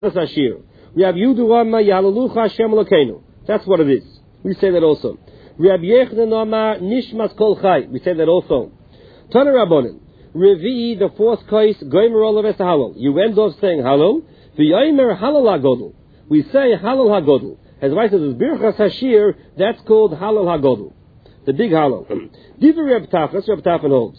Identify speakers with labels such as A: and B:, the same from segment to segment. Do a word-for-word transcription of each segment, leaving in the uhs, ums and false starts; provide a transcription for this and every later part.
A: Ashir. Rab Yudu Rama Yalalucha Hashem Elokeinu. That's what it is. We say that also. Rab Yechon Amar Nishmas Kol Chai. We say that also. Tana Rabbanan. Revi, the fourth case, Goymer Olav Halal. You end off saying Halal. V'yomer Halal HaGodel. We say Halal HaGodel. As I said, Birchas Hashir, that's called Halal HaGodel. The big Halal. Divrei Reb Tafan, Reb Tafan holds.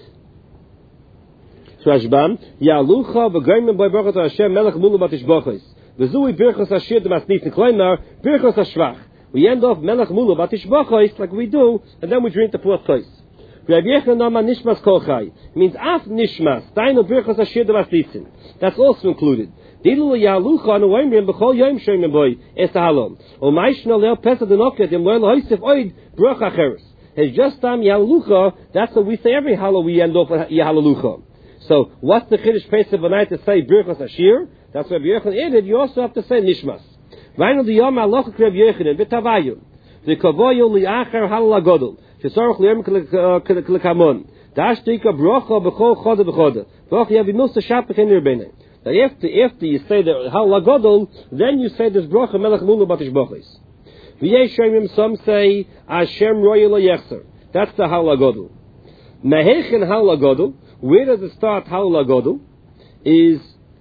A: Rashbam, Yalucha v'Goymer B'Y Baruch Hashem Melech Mulu Batish Bochos. V'Zui Birchas Hashir D'Masnit N'Kleimar Birchas Hashvach. We end off Melech Mulu Batish Bochos like we do, and then we drink the fourth case. Reb Yechon Nama Nishmas Kol Chai means Af Nishmas Dainu Birchas Hashir D'Masnitzin. That's also included. Dilu Yalucha no Oimrim B'Chol Yom Shemim Boy Es Halom. O Maishna Leo Pesach Denoket Im Loel Hoysef Oid Bruch Acheres. It's just Tam Yalucha. That's what we say every Halal. We end off with Yalucha. So what's the Chiddush Pesach B'Night to say Birchas Hashir? That's what Reb Yechon added. You also have to say Nishmas. Vainu the Yom Aloch Reb Yechon B'Tavayu. The Kavoyu Li'acher Halal Agodol. Shesorach Li'em K'Lekamon. Dashtika Brocha B'Chol Choda B'Choda. Brocha Yavimus Shapach in Rebbeinu. Now after, after you say the Halal Agodol, then you say this Brocha Melech Mulu Batish Bochos. V'yei Shemim, some say Hashem Royal Yechzer. That's the Halal Agodol. Mehechen Halal Agodol. Where does it start? Halal Agodol is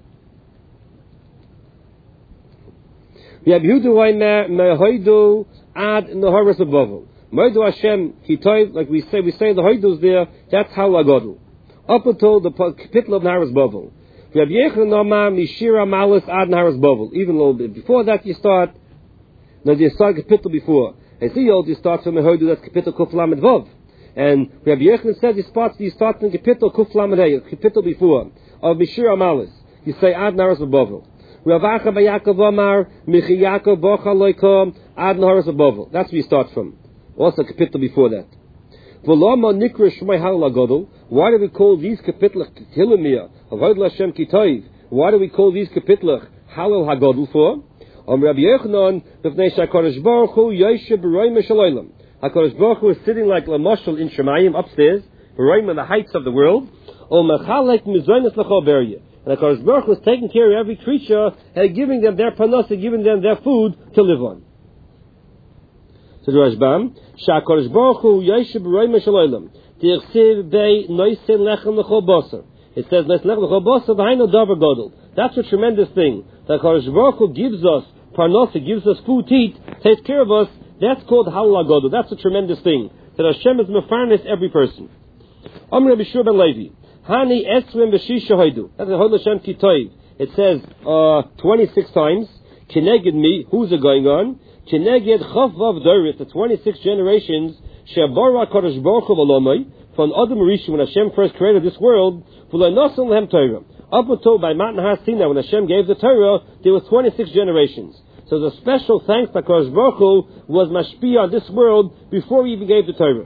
A: Reb Yehuda Oimer Mehoidu Ad Nehoras Abovel. Moedu Hashem Kitov, like we say, we say the Hoidus there. That's Halal Agodol. Up until the capital of Nehoras Bovel. Reb Yechon Nama Mishira Malis Ad Nehoras Bovel. Even a little bit before that, you start. No, you start capital before. As the old, you start from Mehoidu. That's capital Kuf Lamed Vov. And Rabbi Yechon said he starts, he starts in Kapitel Kuf Lamed Hey, Kapitel before, of Mishir Amalis. You say Ad Naras Abovel. Rav Acha B'Yakov Omar, Michi Yaakov Bocha Loikom, Ad Naras Abovel. That's where you start from. Also Kapitel before that. V'lama Nikra Shmei Halal Agodol. Why do we call these Kapitlach Hilimiyah, of Hodel Hashem Kitayv? Why do we call these Kapitlach Halal HaGodol for? Om Rabbi Yechonon, B'fnei Shakadosh Baruch Hu, Yoshe B'Roim Meshalolim. HaKadosh Baruch Hu is sitting like Lamoshel in Shemayim upstairs, right in the heights of the world. O Mechalek Mizonis L'chol Beria. And HaKadosh Baruch Hu is taking care of every creature and giving them their panos, giving them their food to live on. So the Rashbam, HaKadosh Baruch Hu Yoshe B'Roim Meshalolim. T'irsiv Bei Noisin Lechem L'chol Basar. It says Noisin Lechem L'chol Basar V'hainu Davar Godel. That's a tremendous thing. That HaKadosh Baruch Hu gives us panos, gives us food to eat, takes care of us. That's called Halal Agodol. That's a tremendous thing. That Hashem is mefarnes every person. Amr Rabbi Shua ben Levi. Hani esrim b'shisha hoidu. That's the Hodel Hashem Kitayv. It says uh, twenty-six times. Keneged me. Who's it going on? Keneged Chav Vav Dorit. The twenty-six generations. Shebara Kadosh Baruch Hu V'Lomai. From Adam Rishon, when Hashem first created this world. V'lo nosan lehem Torah. Up until by Matan Har Sinai, when Hashem gave the Torah, there was twenty-six generations. So the special thanks that HaKadosh Baruch Hu was mashpia on this world before he even gave the Torah.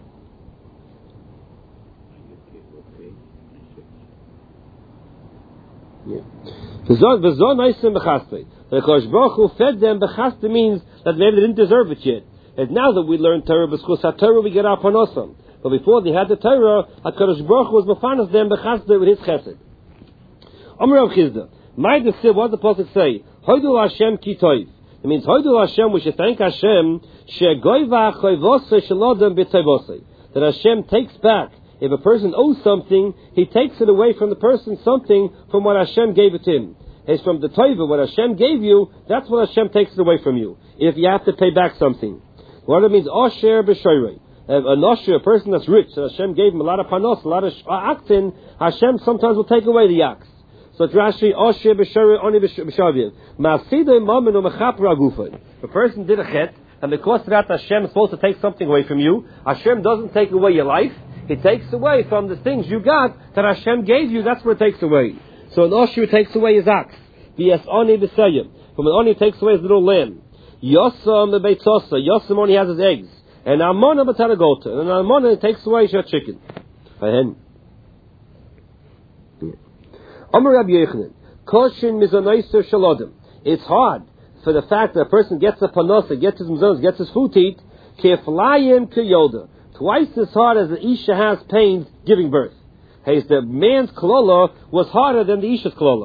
A: The HaKadosh Baruch Hu fed them. Bechaste means that maybe they didn't deserve it yet. And now that we learn Torah, because Torah we get our panosam. But before they had the Torah, HaKadosh Baruch Hu was mefanas them bechaste with his chesed. Amar Rav Chizda, my desir, what does the pasuk say? Hoidu Hashem Kitayv. It means, Hoidu Hashem, we should thank Hashem, that Hashem takes back. If a person owes something, he takes it away from the person, something from what Hashem gave it to him. It's from the Tova, what Hashem gave you, that's what Hashem takes it away from you, if you have to pay back something. What it means, Osher B'Shoyrei. An Osher, a person that's rich, and Hashem gave him a lot of panos, a lot of aktin, Hashem sometimes will take away the ox. So it's Rashi, Osher B'Shoyrei, Oni B'Shavim. Ma'asidei Mamin U'Mechapra Agufay. If a person did a chet, and because of that Hashem is supposed to take something away from you, Hashem doesn't take away your life, He takes away from the things you got that Hashem gave you, that's what it takes away. So an Osher takes away his ox. V'yas Oni B'Sayim. From an Oni takes away his little lamb. Yosam B'Beitzosa. Yosam only has his eggs. And Amona B'Taragota. And Amona takes away your chicken. Ahen. Amar Rabbi Yechanan, Koshin Mizanaiser Shalodim. It's hard for the fact that a person gets a panosa, gets his mizanos, gets his food to eat, Keflayim Kiyolda. Twice as hard as the Isha has pains giving birth. Hey, the man's kolola was harder than the Isha's kolola.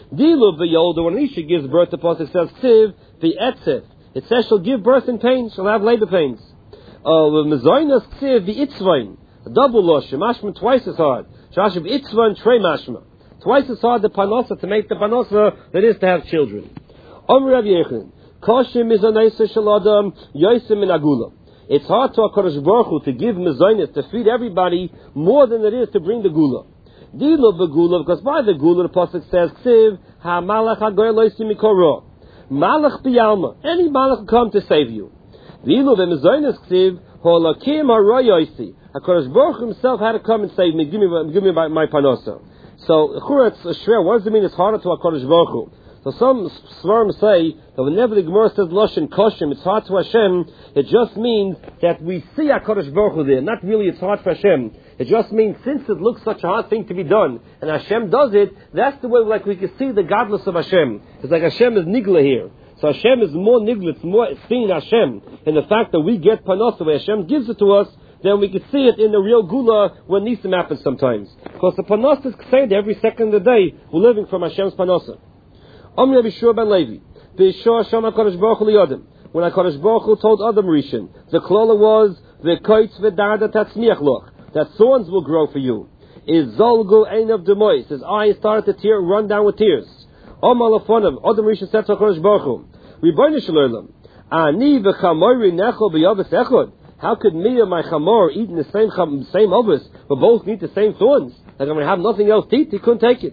A: Dilu v'yolda, when Isha gives birth, the pasuk says, Ksiv v'etzef. It says she'll give birth in pain, she'll have labor pains. Uh, Mezoinas Ksiv v'itzvain. A double losh, mashma twice as hard. Shashav itzvain trei mashma. Twice as hard the panosa, to make the panosa that is to have children. Omer Rav Yechon, Koshim is a naisa shaladam, yoisim in agula. It's hard to HaKadosh Baruch Hu to give mezoinis, to feed everybody, more than it is to bring the gula. Dilo begula, because by the gula the pasuk says, Ksiv, ha malach ha-goy loisim mikoro. Malach biyalma. Any malach will come to save you. Dilo the mezoinis Ksiv, holakim ha-royoisi. HaKadosh Baruch Hu himself had to come and save me, give me, give me my, my panosa. So, Churetz Shver, what does it mean it's harder to HaKadosh Baruch Hu? So some Svarim say that whenever the Gemara says Lashon Koshim, it's hard to Hashem, it just means that we see HaKadosh Baruch Hu there. Not really it's hard for Hashem. It just means since it looks such a hard thing to be done, and Hashem does it, that's the way like we can see the godless of Hashem. It's like Hashem is nigla here. So Hashem is more nigla, it's more seeing Hashem in the fact that we get panos the way Hashem gives it to us, then we can see it in the real gula when nisim happens sometimes. Because the panos is said every second of the day, we're living from Hashem's panosa. Om Rabbi Shua ben Levi, B'Shua Sham HaKadosh Baruch Hu Li'Adam. When HaKadosh Baruch Hu told Adam Rishon, the klola was, V'koitz v'darda tatzmiach loch, that thorns will grow for you. Is zolgu ein of demois, his eyes started to tear, run down with tears. Om Alafonav, Adam Rishon said to HaKadosh Baruch Hu, Ribono Shel Olam, Ani v'chamori nechol b'yavis echod. How could me and my chamor eat in the same same ovis, but both need the same thorns? Like I'm going to have nothing else to eat, he couldn't take it.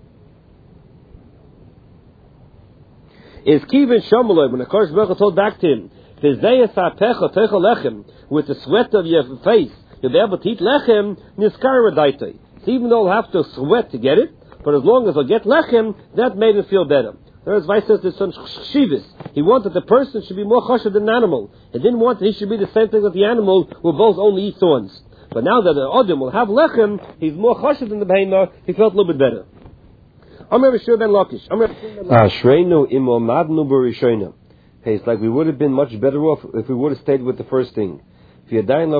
A: Is Kivin Shomaloi, when the Kodesh Baruch Hu told back to him, with the sweat of your face, you'll be able to eat lechem, niskar radaitoi. So even though he'll have to sweat to get it, but as long as he'll get lechem, that made him feel better. Whereas Vice says there's some shivas. He wanted the person should be more chashav than an animal. He didn't want that he should be the same thing as the animal, who both only eat thorns. But now that the Adam will have lechem, he's more chashav than the behemoth, he felt a little bit better. Amr B'Shua ben Lakish. Ashreinu imomadnu b'rishoina. Hey, it's like we would have been much better off if we would have stayed with the first thing. In other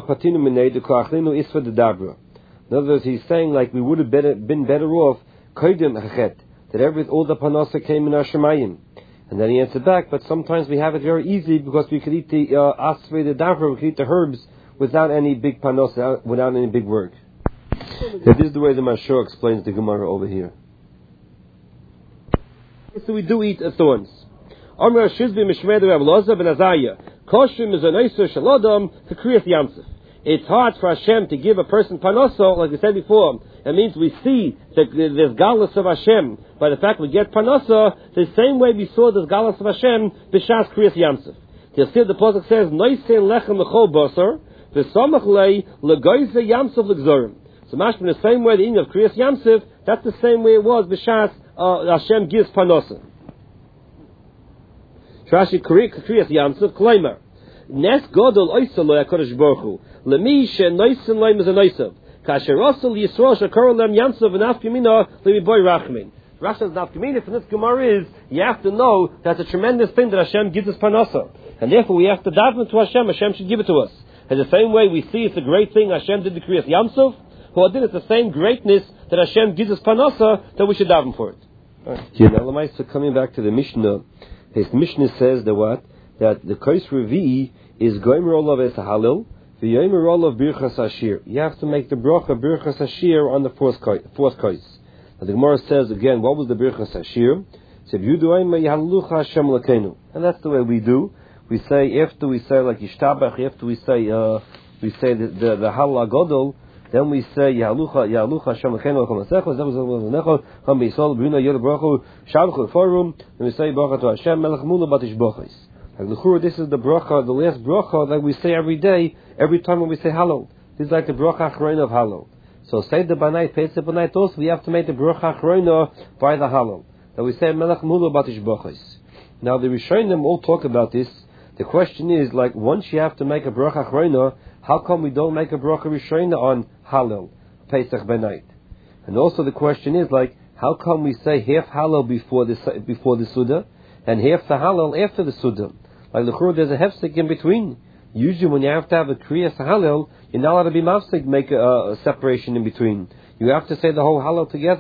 A: words, he's saying like we would have better, been better off that every all the panasa came in our shemayim. And then he answered back, but sometimes we have it very easy because we could eat the uh, asve, the davra, we could eat the herbs without any big panasa, without any big work. This is the way the Mashur explains the Gemara over here. So we do eat uh, thorns. Amr Shizbi Mishmei Rav Loza ben Azariah. Koshim is a nicer shalodam to kriyas yamsef. It's hard for Hashem to give a person panoso, like we said before. It means we see that there's galus of Hashem by the fact we get panoso the same way we saw this galus of Hashem b'shas kriyas yamsef. You'll see the pasuk says noisen lechem l'chol basar v'samach lei legoyze yamsef l'gzorim. So much in the same way the eating of kriyas yamsef, that's the same way it was b'shas uh, Hashem gives panoso. Trashi kriyas yamsef klaimer. Nes godol oisalo HaKadosh Baruch Hu. Lemi she noisen leim is a noisav. Kasher osel yisrael shakor lem yamsav v'naf yamina lemi boy rachmin. Rasha's naf yamina from this Gemara is, you have to know that's a tremendous thing that Hashem gives us panasa. And therefore we have to daven to Hashem, Hashem should give it to us. In the same way we see it's a great thing Hashem did the kriyas yamsav, who did it's the same greatness that Hashem gives us panasa that we should daven for it. Here now, Lamaisa, coming back to the Mishnah, his Mishnah says that what? That the Kais Revi is Goimer Olav Es Halil, the Yomer Olav Birchas Ashir. You have to make the bracha Birchas Ashir on the fourth Kais. And the Gemara says again, what was the Birchas Ashir? It said, Yuduayma Yahalucha Hashem Lakenu. And that's the way we do. We say, after we say like Yishtabach, after we say, uh, we say the, the, the Halal Godol, then we say Yahalucha Yahalucha Hashem Lakenu Chom Asechos, that was Necho, Chom Beisol, Bruna Yoda Brachu, Shabach Forum, and we say Bracha to Hashem, Melech Mula Batish Bochis. Like the this is the bracha, the last bracha that we say every day, every time when we say Hallel. This is like the bracha achrona of Hallel. So say the Banai, Pesach Banai, also we have to make the bracha achrona by the Hallel. That we say Melech Mula Batish Bochis. Now the Rishonim all talk about this. The question is, like, once you have to make a bracha achrona, how come we don't make a bracha Rishona on Hallel, Pesach Banai? And also the question is, like, how come we say half Hallel before the before the Suda and half the Hallel after the Suda? Like the there's a hefsek in between. Usually, when you have to have a kriyas halal, you're not allowed to be mafsek, make a, a separation in between. You have to say the whole halal together.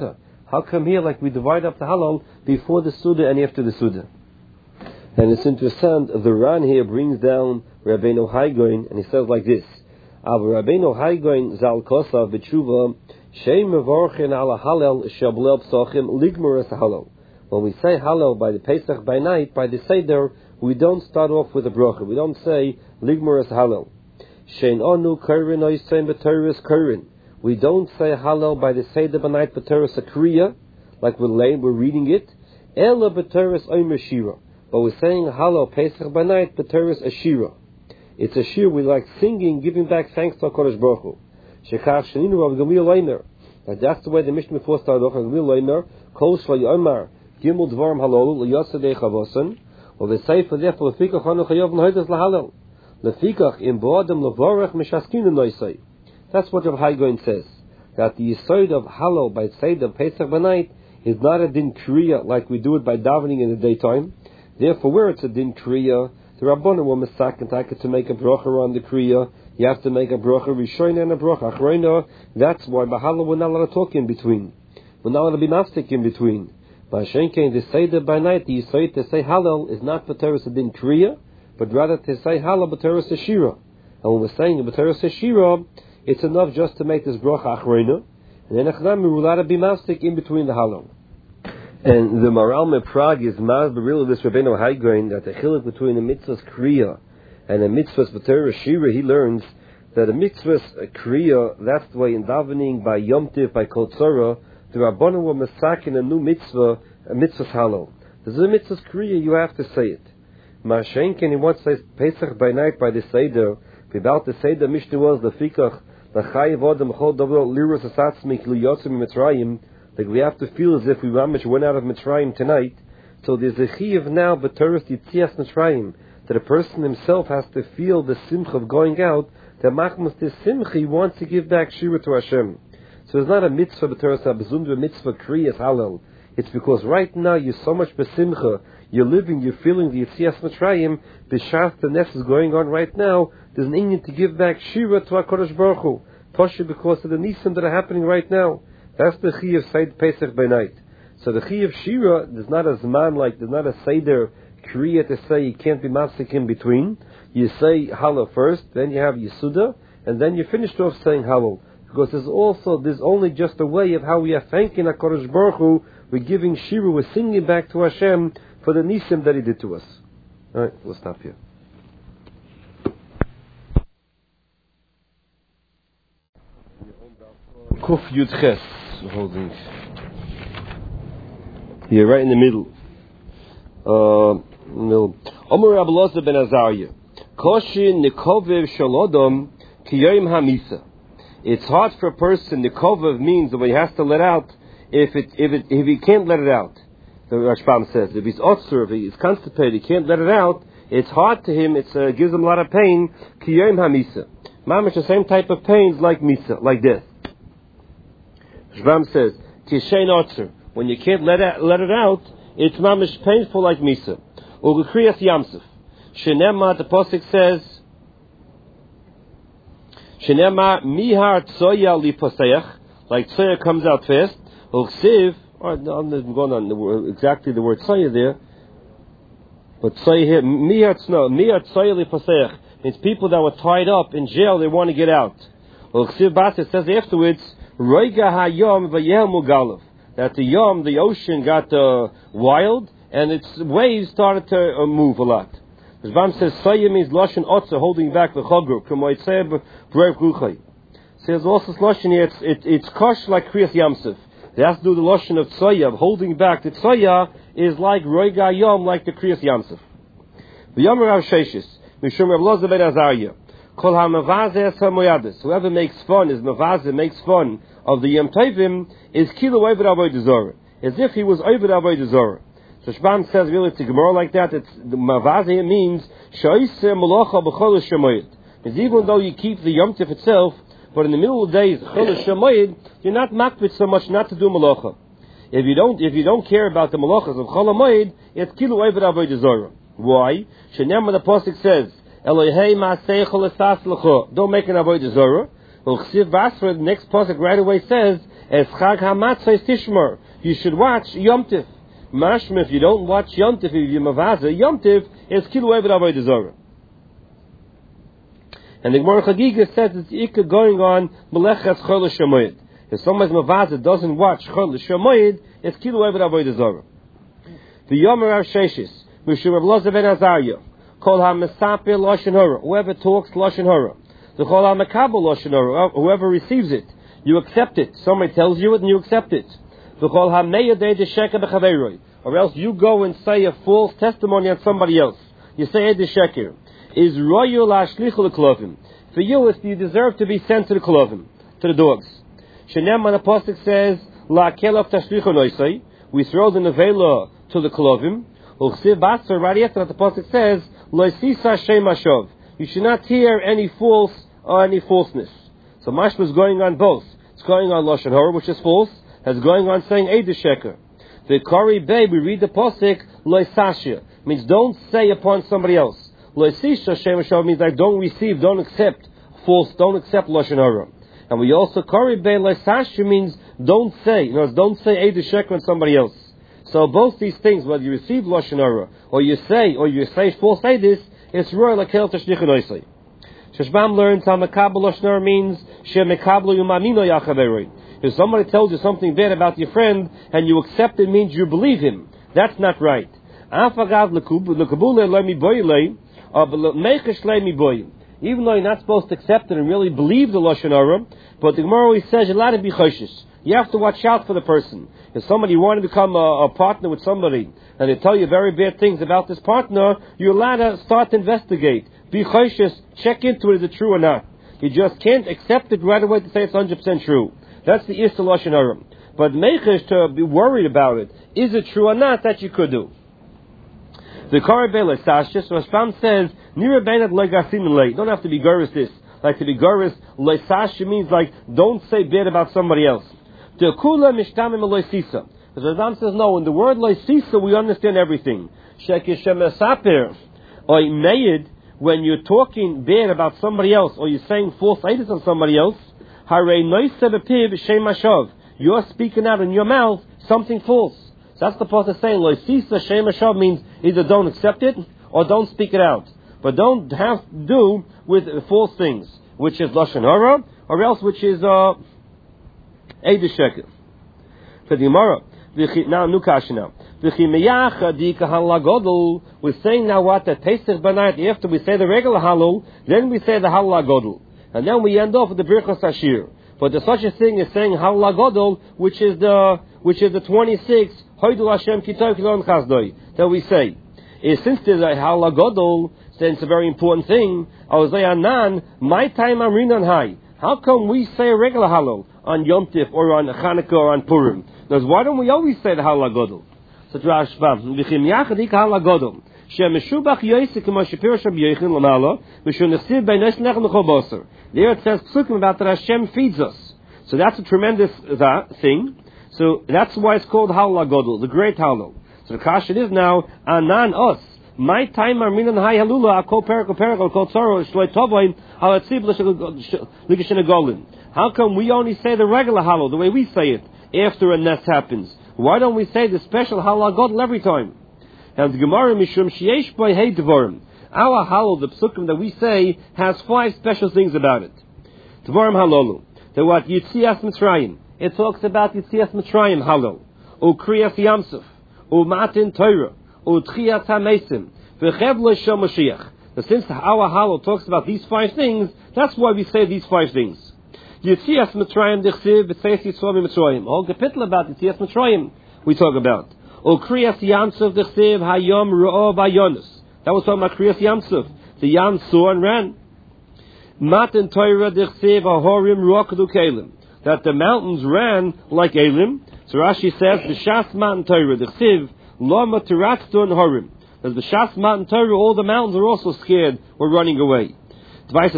A: How come here, like we divide up the halal before the Suda and after the Suda? And it's interesting, the Ran here brings down Rabbeinu Haigoin, and he says like this, Av Rabbeinu Haigoin zal kosav b'tshuva, sheim mevorchen ala halal shablel psochim ligmuras halal. When we say halal by the Pesach by night, by the Seder, we don't start off with a bracha. We don't say ligmuras halal. Shein onu kairin oisein b'teres kairin. We don't say halal by the Seder by night b'teres akriya, like we're laying, we're reading it. Ela b'teres oimer shira. But we're saying halal Pesach by night b'teres ashira. It's a shir we like singing, giving back thanks to HaKadosh Baruch Hu. Shekach sheninu Rav Gamliel Leimer. That's the way the Mishnah before started off. Rav Gamliel Leimer, Kol Shlo Yomar, Gimel Dvarim Halol, L'Yoseh Chavosan. Well, they say for therefore, Lefikach Hanu Chayav N'Hoidas L'Halal. Lefikach Im Bo'adam L'Vorech Mishaskin N'Noisei. That's what Rav Haigoin says. That the Yisod of Halal by Seder Pesach by night is not a din kriya like we do it by davening in the daytime. Therefore, where it's a din kriya, the Rabbanan were misak and taka to make a bracha on the kriya. You have to make a bracha rishoina and a bracha achroina. That's why by halal we're not allowed to talk in between. We're not allowed to be mafsik in between. By shenkein the seder by night, the yisayit to say halal is not b'teres adin kriya, but rather to say halal b'teres ashira. And when we're saying b'teres ashira, it's enough just to make this bracha achroina, and then achnam we're allowed to be mafsik in between the halal. And the Maral me Prague is maz b'real this Rabbeinu Haigoin that the chiluk between the mitzvahs kriya and the mitzvahs b'teres shira, he learns that the mitzvahs kriya, that's the way in davening by Yom Tiv, by Kol Tzara, the Rabbanan were masakin a new mitzvah, a mitzvahs halal. This is a mitzvahs kriya, you have to say it. Mashenkin, he wants to say Pesach by night by the Seder, about the Seder Mishnah was the fikach, the chayiv odem chol davar liros asatzmi kli yotzim mitzrayim. Like we have to feel as if we went out of Mitzrayim tonight. So there's a chiyuv now, b'teres yitzias Mitzrayim, that a person himself has to feel the simcha of going out. That machmas the simcha, he wants to give back shira to Hashem. So it's not a mitzvah b'teres abzundra mitzvah kriyas halal. It's because right now you're so much b'simcha, you're living, you're feeling the yitzias Mitzrayim. B'shas the nefesh is going on right now. There's an inyan to give back shira to HaKadosh Baruch Hu, Tosha because of the nisim that are happening right now. That's the Chiyuv Seid Pesach by night. So the Chiyuv Shira, there's not a Zman like, there's not a Seder Kriya to say you can't be mafsik in between. You say Halal first, then you have Yisuda, and then you finish off saying Halal. Because there's also, there's only just a way of how we are thanking HaKadosh Baruch Hu, we're giving Shira, we're singing back to Hashem for the Nisim that He did to us. Alright, we'll stop here. Kuf Yud Ches. Holding here, right in the middle. Uh, middle. Omer Rabbi Elazar ben Azariah, Koshin nikovev shalodom kiyom hamisa. It's hard for a person. Nikovev means that he has to let out. If it, if it, if he can't let it out, the Rashbam says, if he's otzer, if he's constipated, he can't let it out. It's hard to him. It uh, gives him a lot of pain. Kiyom hamisa. Mamish the same type of pains like misa, like death. Rashbam says, Tishein Otzer, when you can't let it, let it out, it's mamish painful like Misa. Or Gekriyas Yamsuf. Shenema, the Pasuk says, Shenema Mihar Tzoya Li Poseach, like Tzoya comes out fast. Or Ksiv, I'm going on the word, exactly the word Tzoya there, but Tzoya here, Mihar Tzoya, Mihar Tzoya Li Poseach, means people that were tied up in jail, they want to get out. Or Ksiv Bas, it says afterwards, Roiga hayom v'yeh mugalav. That the yom, the ocean, got uh, wild and its waves started to uh, move a lot. The Rambam says Sayim means lashon otzer, holding back the chagru. K'moitzeh b'rev gruchay. Says also lashon here, it's it, it's kosh like kriyas yamsuf. They have to do the lashon of tzaya, holding back. The tzaya is like roiga yom, like the kriyas yamsuf. The yom Rav Sheshis, Mishum Rav Elazar ben Azariah. Kol ha-mavazeh ha-moyadis. Whoever makes fun, is mavazeh, makes fun of the Yom Tovim, is kilo oved avodah zarah. As if he was oved avodah zarah. So Shbam says, really, it's a Gemara like that. It's the mavazeh means shoyse malacha b'chol shemoyed. Because even though you keep the Yom Tov itself, but in the middle of the days, chol shemoyed, you're not makbid so much not to do malacha. If you don't, if you don't care about the malachas of chol hamoyed, it's kilo oved avodah zarah. Why? Shenema the pasuk says, Elohei ma'aseichol esas l'cho. Don't make an avodah zarah. Well, Chsiv Basra, the next pasuk right away says, Es chag hamatzos tishmar. you should watch Yom Tif. Mashma, if you don't watch Yom Tif, if you mavaza, Yom Tif is kilu eved avodah zarah. And the Gemara Chagiga says it's ikka going on Melechas Chol Shemoyed. If somebody's mavaza doesn't watch Chol Shemoyed, it's kilu eved avodah zarah. The Yomer Rav Sheshis, Mishum Rav Loza ben Azariah, Kol HaMesapir Lashon Hara, whoever talks Lashon Hara. The Kol HaMekabel Lashon Hara, whoever receives it, you accept it. Somebody tells you it and you accept it. The Kol HaMeyadei Desheker B'Chaveiroi, or else you go and say a false testimony on somebody else. You say Ed Desheker. Is Royal Ashlichu L'Klovim. For you, it's you deserve to be sent to the Klovim, to the dogs. Shenem on the Pasuk says, La Kelov Tashlichu Noisei, we throw the Nevela to the Klovim. Uchsiv Basar, right after that the Pasuk says, Loisisa Shem Ashov. You should not hear any false or any falseness. So Mashma is going on both. It's going on Lashon Hara, which is false. It's going on saying Eid Sheker. The Kari Bey, we read the Pasuk, Loisashia, means don't say upon somebody else. Loisisha Shem Ashov means like don't receive, don't accept false, don't accept Lashon Hara. And we also Kari Bey, Loisashia means don't say, you know, don't say Eid Sheker on somebody else. So both these things, whether you receive Lashon Hara, or you say, or you say false Eidis, it's royal lakel tashlichu noisei. Sheshbam learns how mekabel Lashon Hara means she mekablu yumamino yachaveroi. If somebody tells you something bad about your friend and you accept it, means you believe him. That's not right. Afagav lekabule le mi boyle, or mechesh le mi boy. Even though you're not supposed to accept it and really believe the Lashon Hara, but the Gemara always says you're allowed to be choshish. You have to watch out for the person. If somebody you want to become a, a partner with somebody and they tell you very bad things about this partner, you're allowed to start to investigate. Be choshish, check into it, is it true or not. You just can't accept it right away to say it's one hundred percent true. That's the Ista Lashon Hara. But mechesh, to be worried about it, is it true or not, that you could do. The Karabele Sashis, Rashbam says, Nira Benat Legasim Lay. You don't have to be Guris this. Like to be Guris, Lesash means like, don't say bad about somebody else. The Kula Mishtamim Loisisa. The Rashbam says, no, in the word Loisisa, we understand everything. Shekishem Sapir, or Mayid, when you're talking bad about somebody else, or you're saying false ideas on somebody else, Hare Noisebepiv Shem Ashov. You're speaking out in your mouth something false. So that's the part of saying, Loisisa Shem Ashov means either don't accept it or don't speak it out. But don't have to do with false things, which is Lashon Hara, or else which is uh, Eid Sheker. For the Gemara, now Nukash now. We're saying now what? That Pesach Banayat, after we say the regular Halul, then we say the Halal Godel. And then we end off with the Birchos Hashir. But there's such a thing as saying Halal Godel, which is the which is the twenty-sixth Hoidul Hashem Kitov Kilon Chazdoi that we say. Is since there's a Halal Godel, then it's a very important thing. Anan, my time Amrinan Hai. How come we say a regular Halal on Yom Tif or on Chanukah or on Purim? Because why don't we always say the Halal Godel? So Rashbam, V'chim Yachadik Halal Godel. Shemeshubach Yosek K'mo Shapir Shab Yechin Lamala, V'shun Nechsiv Bei Nes Nechem L'chol Boser. There it says Psukim about that Hashem feeds us. So that's a tremendous uh, thing. So that's why it's called Halal Godel, the great Halal. So the kasha is now Anan us. My time Arminan Hai Halula Akol Perak Perak Akol Tzaro Shloi Tovoin Halatzib L'Gishin Golin. How come we only say the regular Halal the way we say it after a nest happens? Why don't we say the special Halal Godel every time? And the Gemara Mishum Sheyesh Boi Hey Devorim. Our Halal, the Psukim that we say, has five special things about it. Devorim Halolu. The what? Yitzias Mitzrayim. It talks about Yitzias Mitzrayim Halal. O Kriyas Yamsuf. O Matin Torah. O Tchiyat HaMesim. V'chev Lo Shel Mashiach. Since our Halal talks about these five things, that's why we say these five things. Yitzias Mitzrayim Dechsiv B'tzeis Yitzvah Mitzrayim. A whole kapitel about Yitzias Mitzrayim we talk about. O Kriyas Yamsuf Dechsiv Hayom Ru'o V'Yonos. That was talking about Kriyas Yamsuf. The Yam saw and ran. Matan Torah Dechsiv Ahorim Ru'akadu Kelim. That the mountains ran like Elim. So Rashi says, B'shas Matan Torah Dechsiv Lama Tiratzton Horim. As B'shas Matan Torah, all the mountains are also scared, were running away. I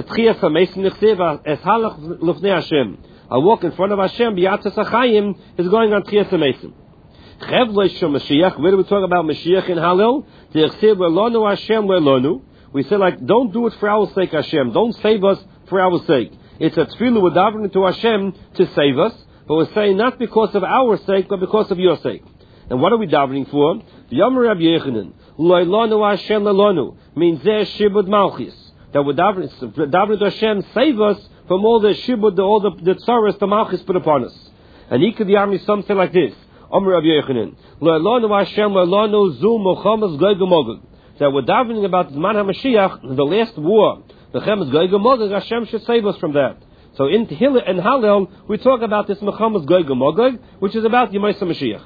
A: walk in front of Hashem, B'yatzas HaChayim is going on Tchiyas HaMesim. Where do we talk about Mashiach in Hallel? We say like, don't do it for our sake, Hashem. Don't save us for our sake. It's a tefillah we're davening to Hashem to save us. But we're saying not because of our sake, but because of your sake. And what are we davening for? Yomer Rabbi Yechanan, Loilonu Hashem Lelonu, means there shibud malchis. That we're davening, davening to Hashem, save us from all the shibud, all the, the tzaras, the malchis put upon us. And he could the army something like this. Omer Rabbi Yechanan, Loilonu Hashem Lelonu Zul Mochamas Gog Magog. That we're davening about the Man HaMashiach, the last war, the Chemes Gog Magog, Hashem should save us from that. So in Tehillah and Hallel, we talk about this Mechamas Gog Magog, which is about Yemais HaMashiach.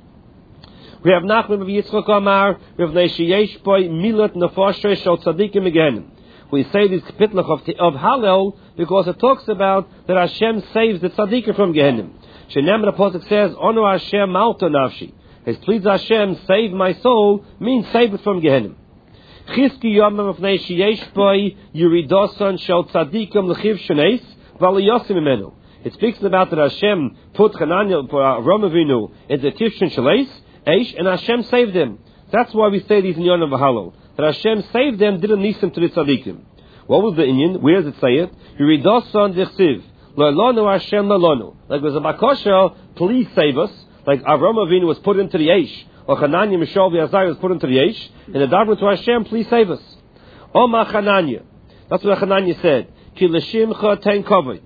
A: We have Nachman of Yitzchak Amar, we have Neishiyesh Boy, Milat Nefoshe Shal Tzadikim again. We say this kapitlach of, of Hallel because it talks about that Hashem saves the Tzadikim from Gehenim. Shenem the Apostle says, Ono Hashem Malta Nafshi. His pleads Hashem, save my soul, means save it from Gehenim. Chizki Yomam of Neishiyesh Boy, Yuridosan Shal Tzadikim Lechiv Shenes, Valiyosim Imenu. It speaks about that Hashem put Hananiah, Avraham Avinu, into Kivshin Shaleis, Eish, and Hashem saved them. That's why we say these in Yonah V'Hallel. That Hashem saved them, didn't need them to the tzaddikim. What was the inyan? Where does it say it? Yiridosan dechsiv. La'lonu Hashem la'lonu. Like there's a bakosha, please save us. Like Avraham Avinu was put into the Eish. Or Hananiah, Mishael, V'Azariah was put into the Eish. And the davening to Hashem, please save us. Oma Hananiah. That's what Hananiah said. Ki l'shimcha ten kavod.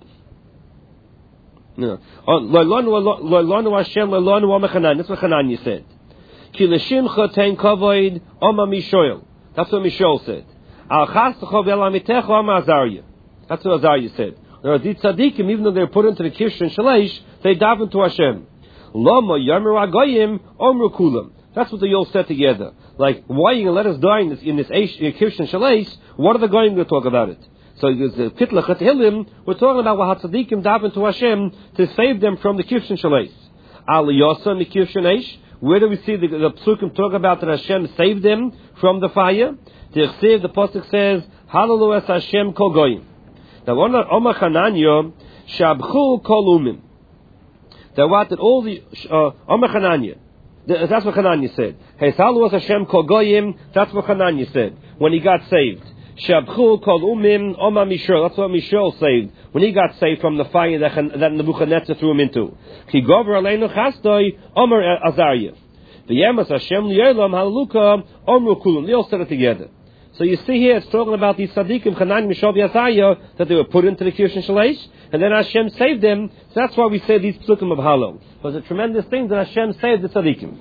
A: No. La'lonu Hashem la'lonu Oma Hananiah. That's what Hananiah said. Ki l'shimcha ten kavod Oma Mishael. That's what Mishael said. Al chastecha ve'lamitecha Oma Azariah. That's what Azariah said. Now, the tzaddikim, even though they were put into the Kish and Shalesh, they daven to Hashem. Lama Yomer Agoyim Omru Kulam. That's what they all said together. Like, why are you going to let us die in this, in this Kish and Shalesh? What are the Goyim going to talk about it? So, there's a Pitlach at Hilim, we're talking about what tzaddikim daven to Hashem to save them from the Kish and Shalesh. Al Yosa Mikish and Eish. Where do we see the, the Psukim talk about that Hashem saved them from the fire? The Chsiv, the Pasuk says, Hallelu es Hashem kol goyim. Now, Oma Chananya, Shabchu kol umim. That what? That all the, uh, Oma Chananya. That's what Chananya said. Hey, Hallelu es Hashem kol goyim. That's what Chananya said when he got saved. Shabchu kol umim, Oma Mishal. That's what Mishal saved when he got saved from the fire that, that Nebuchadnezzar threw him into. Ki gover aleinu chastoi, Omer Azariah. V'yemas Hashem li'olam halaluka, Omru kulum. They all said it together. So you see here, it's talking about these tzaddikim, Hananiah, Mishael, Azariah, that they were put into the Kish and Shalesh, and then Hashem saved them. So that's why we say these psukim of Hallel. It was a tremendous thing that Hashem saved the tzaddikim.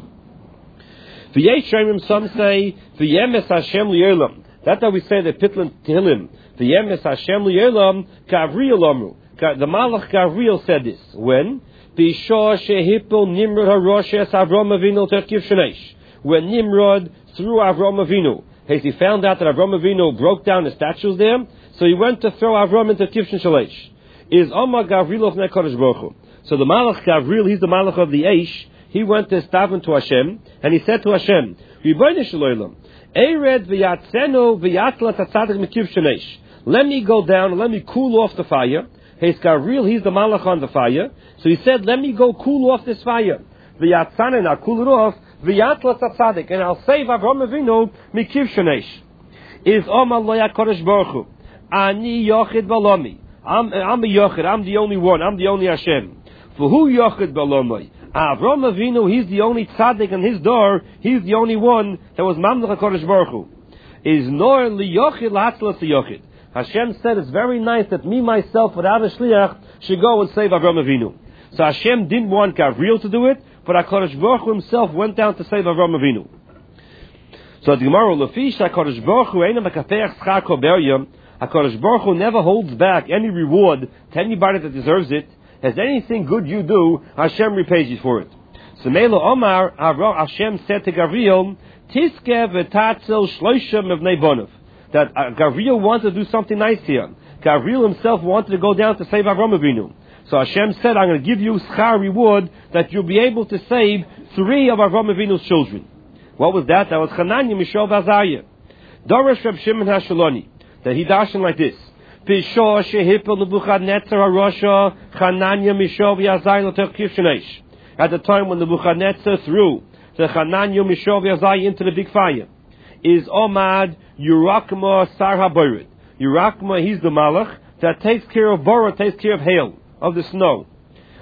A: V'yesh Shemim, some say, V'yemas Hashem li'olam. That's how we say the Pitlan Tehillim. V'yemes Hashem li'olam Gavriel Amru. The Malach Gavriel said this. When? B'shah shehipol Nimrod haroshes Avraham Avinu terkiv shenesh. When Nimrod threw Avraham Avinu, as he found out that Avraham Avinu broke down the statues there, so he went to throw Avraham into Kivshin Shalesh. Is Omar Gavriel of Nekadosh Baruch Hu. So the Malach Gavriel, he's the Malach of the Eish, he went to daven to Hashem, and he said to Hashem, Ribono shel olam, Ered v'yatzenu v'yatla tatzadik mekiv shenesh. Let me go down, let me cool off the fire. He's Gavriel, he's the Malach on the fire. So he said, let me go cool off this fire. V'yatzanu, and I'll cool it off. V'yatla tatzadik, and I'll save Avraham Avinu mekiv shenesh. Is Omar lo HaKadosh Baruch Hu. Ani yochid b'lomi. I'm, I'm a yochid, I'm the only one, I'm the only Hashem. V'hu yochid b'lomi. Avraham Avinu, he's the only tzaddik in his door, he's the only one that was Mamlech HaKadosh Baruch Hu. Is nor li yochid l'hatzlas yochid. Hashem said it's very nice that me myself without a shliach should go and save Avraham Avinu. So Hashem didn't want Gavriel to do it, but HaKadosh Baruch Hu himself went down to save Avraham Avinu. So the Gemara, Lefish HaKadosh Baruch Hu eina mekafech schar kol beryam. HaKadosh Baruch Hu never holds back any reward to anybody that deserves it. As anything good you do, Hashem repays you for it. So Melo Omar, Hashem said to Gavriel, Tiske v'tatzel shloisha mevnei bonav. That uh, Gavriel wanted to do something nice here. Gavriel himself wanted to go down to save Avraham Avinu. So Hashem said, I'm going to give you schar reward that you'll be able to save three of Avraham Avinu's children. What was that? That was Hananiah, Mishael, Azariah. Dorish Reb Shimon HaShaloni. That he dashed like this. B'shah shehipel Nebuchadnezzar harosha Hananiah, Mishael, Azariah l'terkiv shenesh. At the time when Nebuchadnezzar threw the Hananiah, Mishael, Azariah into the big fire, is Omad Yurakma Sar HaBorid. Yurakma, he's the Malach that takes care of Bora, takes care of hail, of the snow.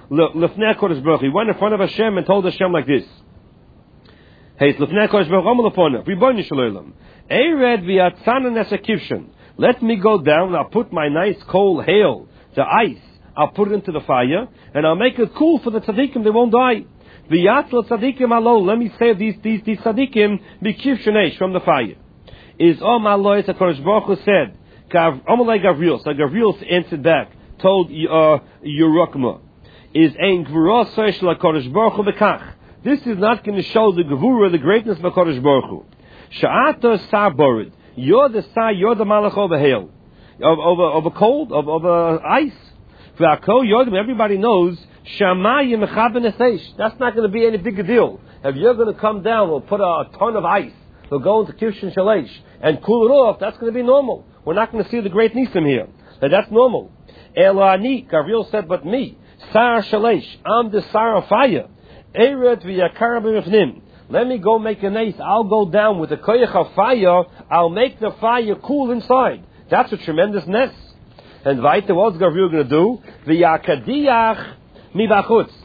A: Lefnei Kodesh Baruch Hu. He went in front of Hashem and told Hashem like this. Hey, it's Lefnei Kodesh Baruch Hu Amalapona. Ribono shel olam. Ered v'yatzana nesakivshin. Let me go down. I'll put my nice cold hail, the ice. I'll put it into the fire, and I'll make it cool for the tzaddikim. They won't die. V'yatzlo tzaddikim alo. Let me save these these these tzaddikim b'kivshin from the fire. Is Om Aloy the Kodesh Baruch Hu said. Amalei Gavriel. So Gavriel answered back. Told uh, Yerukma. Is ein gvura soish la Kodesh Baruch Hu bekach. This is not going to show the gevura, the greatness of the Kodesh Baruch Hu. Sha'ata sar borid. You're the sar, you're the malach of a hail, of, of, a, of a cold, of, of a ice. Everybody knows shamayim mechaben eseish. That's not going to be any big a deal. If you're going to come down, we'll put a, a ton of ice. We'll go into kivshin shalish and cool it off. That's going to be normal. We're not going to see the great nisim here. Now, that's normal. Elani, Gavriel said, but me, sar shalish. I'm the sar of fire. Ered v'yakar b'mifnim. Let me go make an ace. I'll go down with the koyach of fire. I'll make the fire cool inside. That's a tremendous ness. And weiter, what's Gavriel going to do? V'yakadiyach mibachutz.